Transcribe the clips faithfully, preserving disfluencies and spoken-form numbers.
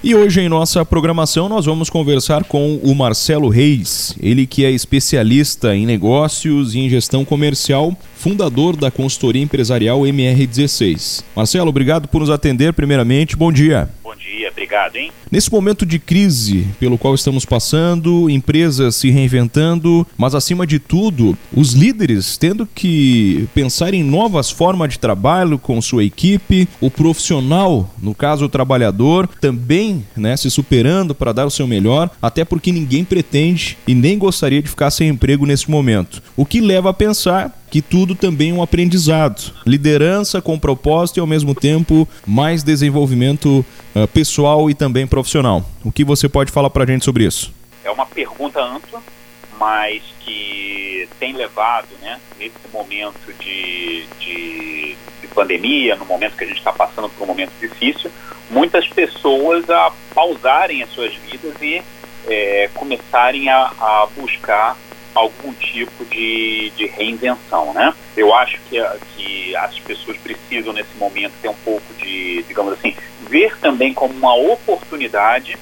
E hoje em nossa programação nós vamos conversar com o Marcelo Reis, ele que é especialista em negócios e em gestão comercial, fundador da consultoria empresarial M R dezesseis. Marcelo, obrigado por nos atender primeiramente, bom dia. Bom dia, obrigado, hein? Nesse momento de crise pelo qual estamos passando, empresas se reinventando, mas acima de tudo, os líderes tendo que pensar em novas formas de trabalho com sua equipe, o profissional, no caso o trabalhador, também né, se superando para dar o seu melhor, até porque ninguém pretende e nem gostaria de ficar sem emprego nesse momento. O que leva a pensar que tudo também é um aprendizado. Liderança com propósito e, ao mesmo tempo, mais desenvolvimento uh, pessoal e também profissional. O que você pode falar para a gente sobre isso? É uma pergunta ampla, mas que tem levado, né, nesse momento de, de, de pandemia, no momento que a gente está passando por um momento difícil, muitas pessoas a pausarem as suas vidas e é, começarem a, a buscar algum tipo de, de reinvenção, né? Eu acho que, que as pessoas precisam, nesse momento, ter um pouco de, digamos assim, ver também como uma oportunidade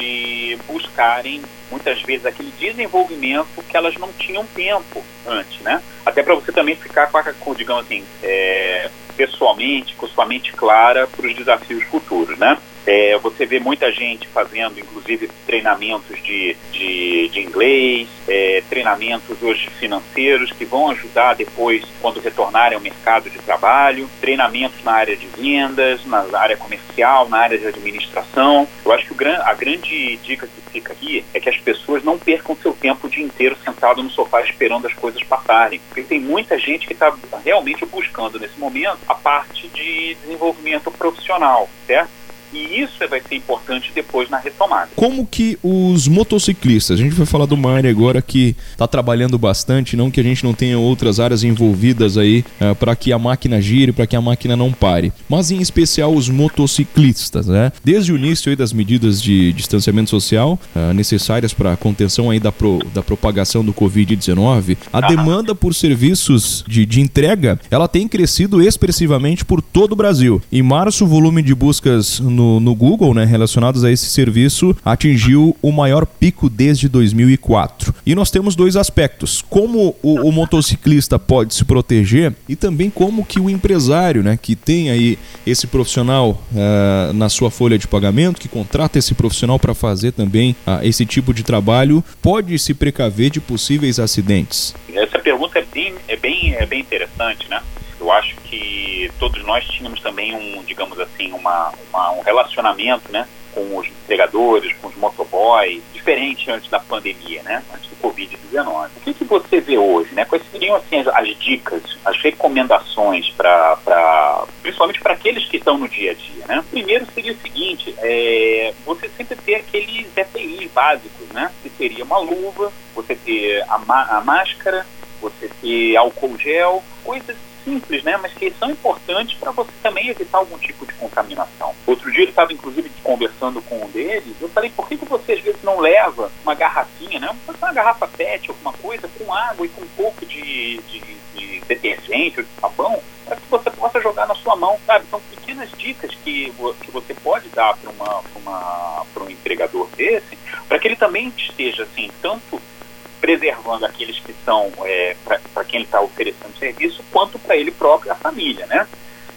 de buscarem, muitas vezes, aquele desenvolvimento que elas não tinham tempo antes, né? Até para você também ficar com, a, com digamos assim, é, pessoalmente, com sua mente clara para os desafios futuros, né? É, você vê muita gente fazendo, inclusive, treinamentos de, de, de inglês, é, treinamentos hoje financeiros que vão ajudar depois, quando retornarem ao mercado de trabalho, treinamentos na área de vendas, na área comercial, na área de administração. Eu acho que o, a grande dica que fica aqui é que as pessoas não percam seu tempo o dia inteiro sentado no sofá esperando as coisas passarem. Porque tem muita gente que está realmente buscando, nesse momento, a parte de desenvolvimento profissional, certo? E isso vai ser importante depois na retomada. Como que os motociclistas, a gente vai falar de uma área agora que está trabalhando bastante, não que a gente não tenha outras áreas envolvidas aí uh, para que a máquina gire, para que a máquina não pare, mas em especial os motociclistas, né? Desde o início aí das medidas de distanciamento social uh, necessárias para a contenção aí da, pro, da propagação do covid dezenove, a ah. demanda por serviços de, de entrega, ela tem crescido expressivamente por todo o Brasil. Em março, o volume de buscas No, no Google, né, relacionados a esse serviço, atingiu o maior pico desde dois mil e quatro. E nós temos dois aspectos: como o, o motociclista pode se proteger e também como que o empresário, né, que tem aí esse profissional uh, na sua folha de pagamento, que contrata esse profissional para fazer também uh, esse tipo de trabalho, pode se precaver de possíveis acidentes. Essa pergunta é bem, é bem, é bem interessante, né? Eu acho que todos nós tínhamos também um, digamos assim, uma, uma, um relacionamento, né, com os entregadores, com os motoboys, diferente antes da pandemia, né, antes do covid dezenove. O que, que você vê hoje, né? Quais seriam assim, as, as dicas, as recomendações, pra, pra, principalmente para aqueles que estão no dia a dia, né? Primeiro seria o seguinte, é, você sempre ter aqueles E P Is básicos, né? Que seria uma luva, você ter a, a máscara, você ter álcool gel, coisas simples, né, mas que são importantes para você também evitar algum tipo de contaminação. Outro dia eu estava, inclusive, conversando com um deles, eu falei, por que, que você às vezes não leva uma garrafinha, né, uma garrafa pet, alguma coisa, com água e com um pouco de, de, de detergente ou de sabão, para que você possa jogar na sua mão, sabe? São pequenas dicas que, que você pode dar para uma, uma, para um empregador desse, para que ele também esteja, assim, tanto preservando aqueles que são, é, para quem ele está oferecendo serviço, quanto para ele próprio e a família, né?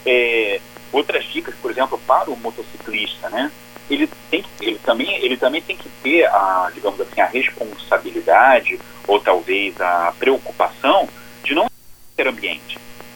É, outras dicas, por exemplo, para o motociclista, né? Ele, tem que, ele, também, ele também tem que ter, a, digamos assim, a responsabilidade ou talvez a preocupação de não ter ambiente.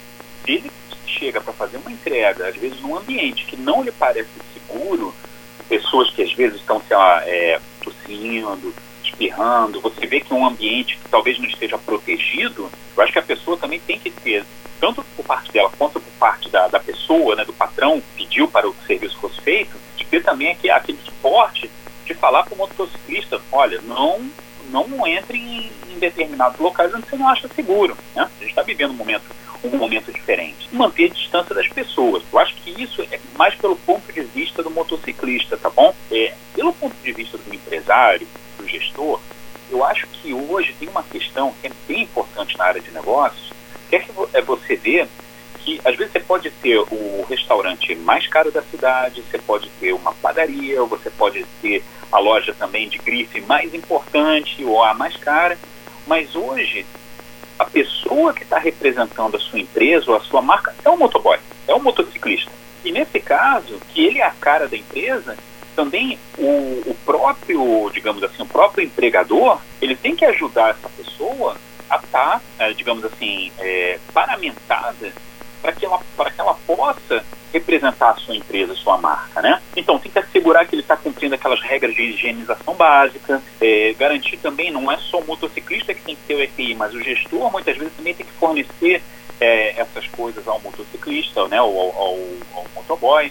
Se ele chega para fazer uma entrega, às vezes num ambiente que não lhe parece seguro, pessoas que às vezes estão, sei lá, é, tossindo, espirrando, você vê que é um ambiente que talvez não esteja protegido, eu acho que a pessoa também tem que ter, tanto por parte dela quanto por parte da, da pessoa, né, do patrão, pediu para o serviço fosse feito, de ter também aquele, aquele suporte de falar para o motociclista, olha, não, não entre em, em determinados locais onde você não acha seguro, né? A gente está vivendo um momento, um momento diferente. Manter a distância das pessoas. Eu acho que isso é mais pelo ponto de vista do motociclista, tá bom? É, pelo ponto de vista do empresário, do gestor, eu acho que hoje tem uma questão que é bem importante na área de negócios, que é que é você ver que às vezes você pode ter o restaurante mais caro da cidade, você pode ter uma padaria, ou você pode ter a loja também de grife mais importante ou a mais cara, mas hoje a pessoa que está representando a sua empresa ou a sua marca é o motoboy, é o motociclista. E nesse caso, que ele é a cara da empresa, também o, o próprio, digamos assim, o próprio empregador, ele tem que ajudar essa pessoa a estar, tá, digamos assim, é, paramentada para que ela, para que ela possa representar a sua empresa, a sua marca, né? Então, tem que assegurar que ele está cumprindo aquelas regras de higienização básica, é, garantir também, não é só o motociclista que tem que ter o E P I, mas o gestor, muitas vezes, também tem que fornecer é, essas coisas ao motociclista, né, ao, ao, ao motoboy.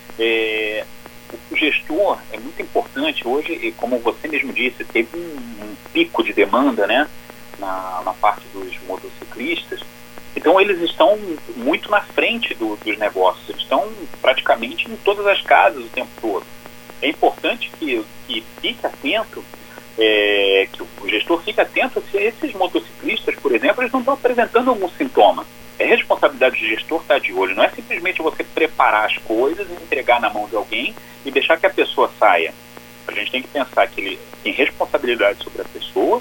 É, o gestor é muito importante. Hoje, como você mesmo disse, teve um, um pico de demanda, né, na, na parte dos motociclistas. Então eles estão muito na frente do, dos negócios, eles estão praticamente em todas as casas o tempo todo. É importante que, que fique atento, é, que o gestor fique atento se esses motociclistas, por exemplo, eles não estão apresentando algum sintoma. É responsabilidade do gestor estar de olho, não é simplesmente você preparar as coisas, entregar na mão de alguém e deixar que a pessoa saia. A gente tem que pensar que ele tem responsabilidade sobre a pessoa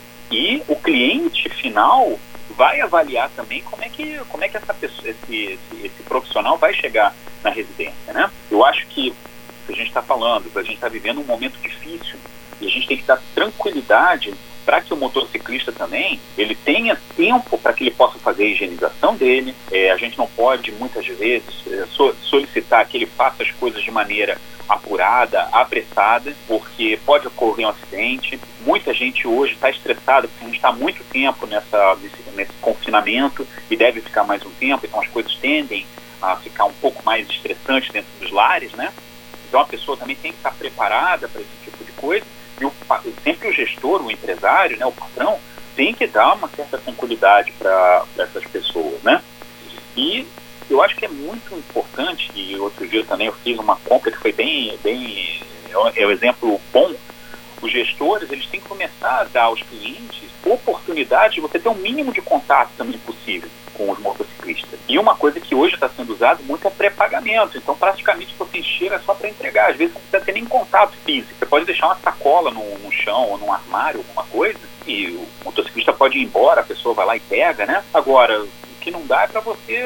e o cliente final vai avaliar também como é que, como é que essa pessoa, esse, esse, esse profissional vai chegar na residência, né? Eu acho que a gente está falando, a gente está vivendo um momento difícil e a gente tem que dar tranquilidade para que o motociclista também, ele tenha tempo para que ele possa fazer a higienização dele. É, a gente não pode, muitas vezes, é, so, solicitar que ele faça as coisas de maneira apurada, apressada, porque pode ocorrer um acidente. Muita gente hoje está estressada, porque a gente está há muito tempo nessa, nesse, nesse confinamento e deve ficar mais um tempo, então as coisas tendem a ficar um pouco mais estressantes dentro dos lares, né? Então a pessoa também tem que estar preparada para esse tipo de coisa. E o, sempre o gestor, o empresário, né, o patrão, tem que dar uma certa tranquilidade para essas pessoas, né? E eu acho que é muito importante, e outro dia também eu fiz uma compra que foi bem, bem é um exemplo bom. Os gestores, eles têm que começar a dar aos clientes oportunidade de você ter um mínimo de contato também possível com os motociclistas. E uma coisa que hoje está sendo usado muito é pré-pagamento. Então, praticamente, você chega só para entregar. Às vezes, você não precisa ter nem contato físico. Você pode deixar uma sacola no, no chão ou num armário, alguma coisa, e o motociclista pode ir embora, a pessoa vai lá e pega, né? Agora, o que não dá é para você...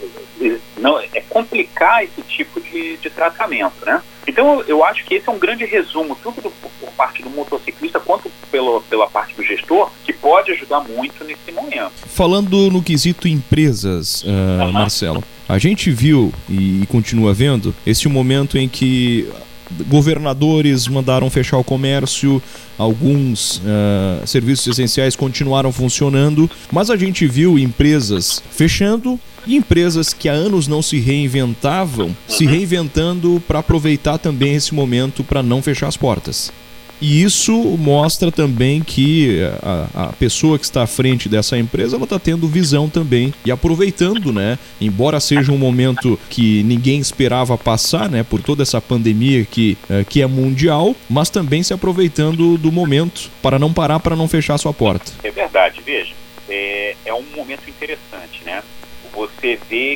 Não, é complicar esse tipo de, de tratamento, né? Então, eu acho que esse é um grande resumo, tanto do, por parte do motociclista quanto pelo, pela parte do gestor, que pode ajudar muito nesse momento. Falando no quesito empresas, uh, uhum. Marcelo, a gente viu e continua vendo esse momento em que governadores mandaram fechar o comércio, alguns uh, serviços essenciais continuaram funcionando, mas a gente viu empresas fechando e empresas que há anos não se reinventavam, se reinventando para aproveitar também esse momento para não fechar as portas. E isso mostra também que a, a pessoa que está à frente dessa empresa, ela está tendo visão também e aproveitando, né? Embora seja um momento que ninguém esperava passar, né? Por toda essa pandemia que, é, que é mundial, mas também se aproveitando do momento para não parar, para não fechar sua porta. É verdade, veja, é, é um momento interessante, né? Você vê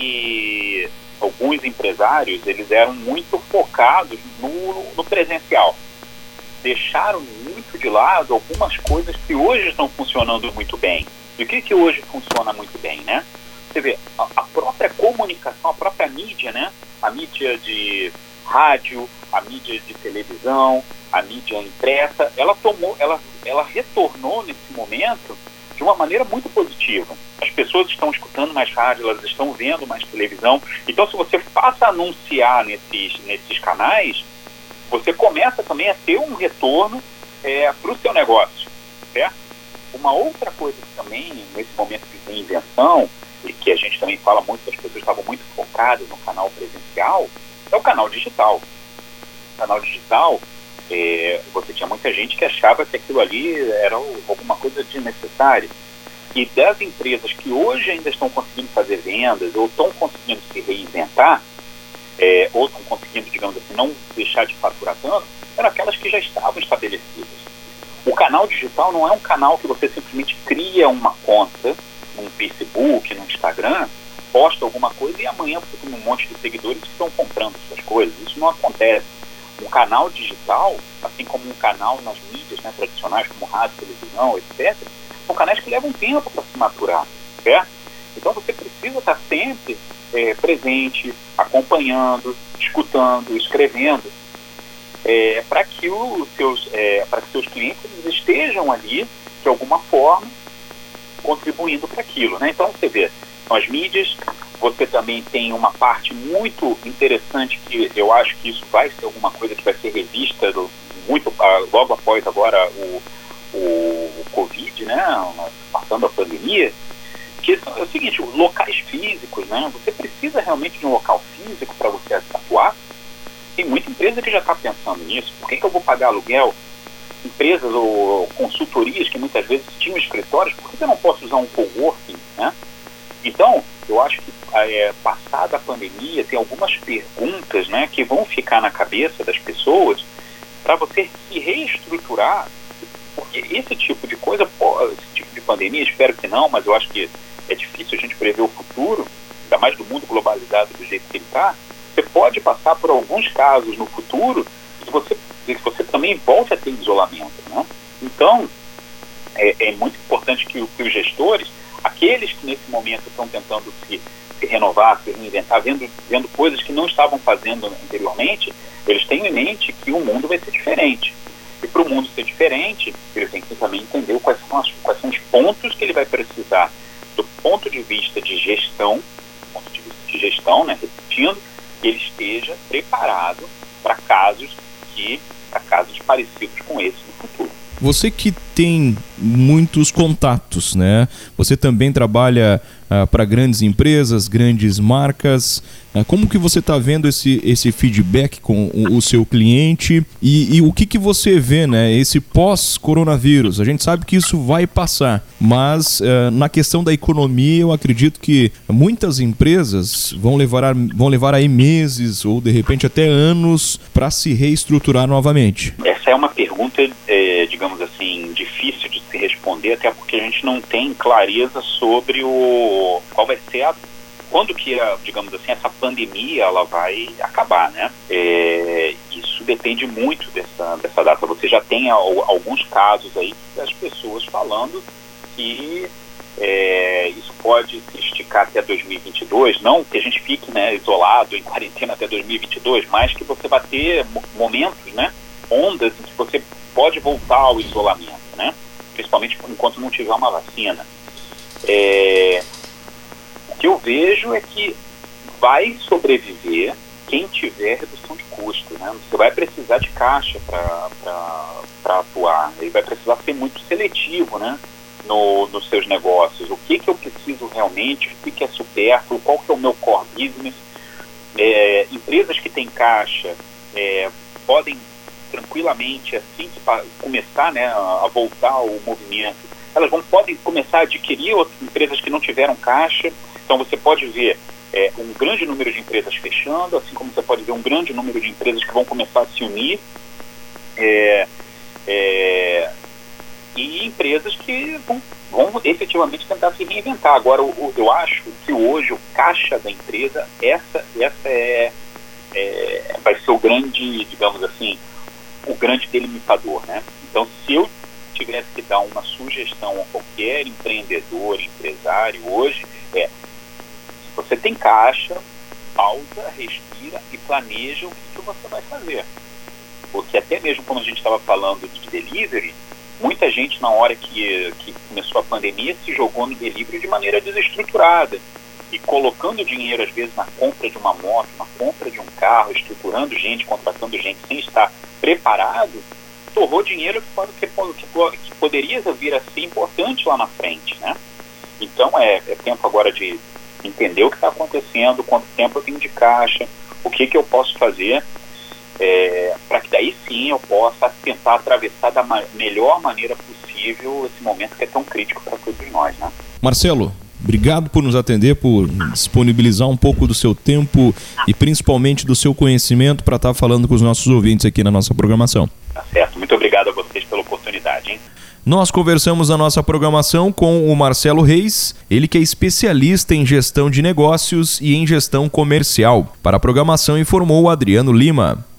que alguns empresários, eles eram muito focados no, no presencial. Deixaram muito de lado algumas coisas que hoje estão funcionando muito bem. E o que que hoje funciona muito bem, né? Você vê, a, a própria comunicação, a própria mídia, né? A mídia de rádio, a mídia de televisão, a mídia impressa, ela tomou, ela, ela retornou nesse momento de uma maneira muito positiva. As pessoas estão escutando mais rádio, elas estão vendo mais televisão. Então, se você passa a anunciar nesses, nesses canais, você começa também a ter um retorno é, para o seu negócio, certo? Uma outra coisa que também, nesse momento de reinvenção, e que a gente também fala muito, que as pessoas estavam muito focadas no canal presencial, é o canal digital. O canal digital, é, você tinha muita gente que achava que aquilo ali era alguma coisa desnecessária. E das empresas que hoje ainda estão conseguindo fazer vendas, ou estão conseguindo se reinventar, É, ou estão conseguindo, digamos assim, não deixar de faturar tanto, eram aquelas que já estavam estabelecidas. O canal digital não é um canal que você simplesmente cria uma conta no Facebook, no Instagram, posta alguma coisa e amanhã você tem um monte de seguidores que estão comprando suas coisas. Isso não acontece. Um canal digital, assim como um canal nas mídias, né, tradicionais, como rádio, televisão, etcétera, são canais que levam tempo para se maturar, certo? Então você precisa estar sempre é, presente, acompanhando, escutando, escrevendo, é, para que os seus, é, para que seus clientes estejam ali, de alguma forma, contribuindo para aquilo, né? Então você vê, são as mídias, você também tem uma parte muito interessante que eu acho que isso vai ser alguma coisa que vai ser revista do, muito, logo após agora o, o, o Covid, né? Passando a pandemia, que é o seguinte, locais físicos, né? Você precisa realmente de um local físico para você atuar. Tem muita empresa que já está pensando nisso. Por que que eu vou pagar aluguel? Empresas ou consultorias que muitas vezes tinham escritórios, por que eu não posso usar um coworking, né? Então, eu acho que é, passada a pandemia, tem algumas perguntas, né, que vão ficar na cabeça das pessoas para você se reestruturar, porque esse tipo de coisa, esse tipo de pandemia, espero que não, mas eu acho que é difícil a gente prever o futuro, ainda mais do mundo globalizado do jeito que ele está. Você pode passar por alguns casos no futuro e você, e você também volte a ter isolamento, né? Então, é, é muito importante que, que os gestores, aqueles que nesse momento estão tentando se, se renovar, se reinventar, vendo, vendo coisas que não estavam fazendo anteriormente, eles têm em mente que o mundo vai ser diferente. E para o mundo ser diferente, ele tem que também entender quais são, as, quais são os pontos que ele vai precisar do ponto de vista de gestão, ponto de vista de gestão, né, repetindo, que ele esteja preparado para casos que, para casos parecidos com esse no futuro. Você que tem muitos contatos, né? Você também trabalha ah, para grandes empresas, grandes marcas. Ah, como que você está vendo esse, esse feedback com o, o seu cliente e, e o que, que você vê, né? Esse pós-coronavírus? A gente sabe que isso vai passar, mas ah, na questão da economia eu acredito que muitas empresas vão levar, a, vão levar aí meses ou de repente até anos para se reestruturar novamente. Essa é uma pergunta, é, digamos assim, difícil de se responder, até porque a gente não tem clareza sobre o qual vai ser a quando que, a, digamos assim, essa pandemia ela vai acabar, né? É, isso depende muito dessa, dessa data. Você já tem alguns casos aí das pessoas falando que é, isso pode se esticar até dois mil e vinte e dois, não que a gente fique, né, isolado, em quarentena até dois mil e vinte e dois, mas que você vai ter momentos, né, ondas em que você pode voltar ao isolamento, né? Principalmente enquanto não tiver uma vacina. É, o que eu vejo é que vai sobreviver quem tiver redução de custo, né? Você vai precisar de caixa para atuar, ele vai precisar ser muito seletivo, né, no, nos seus negócios. O que, que eu preciso realmente, o que, que é supérfluo, qual que é o meu core business. É, empresas que têm caixa é, podem tranquilamente, assim que começar, né, a voltar ao movimento, elas vão, podem começar a adquirir outras empresas que não tiveram caixa. Então você pode ver é, um grande número de empresas fechando, assim como você pode ver um grande número de empresas que vão começar a se unir, é, é, e empresas que vão, vão efetivamente tentar se reinventar. Agora, eu, eu acho que hoje o caixa da empresa, essa, essa é, é, vai ser o grande, digamos assim, o grande delimitador, né? Então, se eu tivesse que dar uma sugestão a qualquer empreendedor, empresário hoje, é: se você tem caixa, pausa, respira e planeja o que, que você vai fazer. Porque até mesmo quando a gente estava falando de delivery, muita gente na hora que, que começou a pandemia se jogou no delivery de maneira desestruturada e colocando dinheiro às vezes na compra de uma moto, na compra de um carro, estruturando gente, contratando gente sem estar preparado, torrou dinheiro que, que, que poderia vir a ser importante lá na frente, né? Então é, é tempo agora de entender o que está acontecendo, quanto tempo eu tenho de caixa, o que, que eu posso fazer, é, para que daí sim eu possa tentar atravessar da ma- melhor maneira possível esse momento que é tão crítico para todos nós, né? Marcelo, obrigado por nos atender, por disponibilizar um pouco do seu tempo e principalmente do seu conhecimento para estar falando com os nossos ouvintes aqui na nossa programação. Tá certo. Muito obrigado a vocês pela oportunidade, hein? Nós conversamos na nossa programação com o Marcelo Reis, ele que é especialista em gestão de negócios e em gestão comercial. Para a programação informou o Adriano Lima.